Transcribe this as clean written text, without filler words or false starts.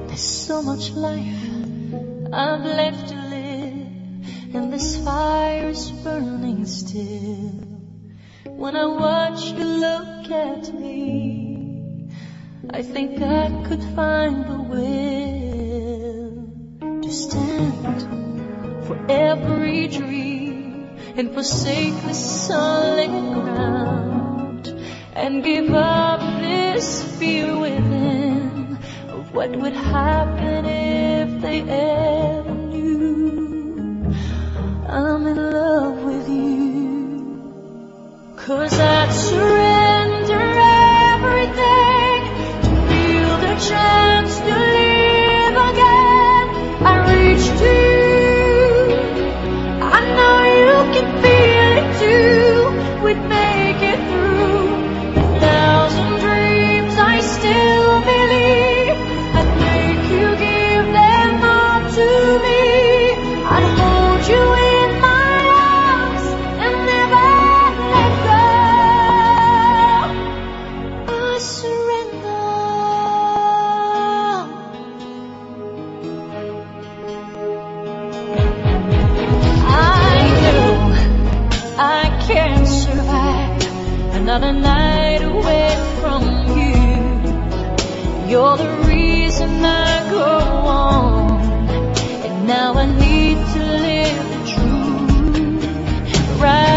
There's so much life I've left to live, and this fire is burning still. When I watch you look at me, I think I could find the will to stand for every dream and forsake the solid ground, and give up this fear within of what would happen if they ever knew I'm in love with you. 'Cause I'd surrender everything to feel the chance to live again. I reach to you, I know you can feel it too. We'd make it through 1,000 dreams, I still believe. I'd make you give them all to me. I'd hold you in my arms and never let go. I surrender. I know I can't survive another night away from you. You're the reason I go on, and now I need to live the truth right.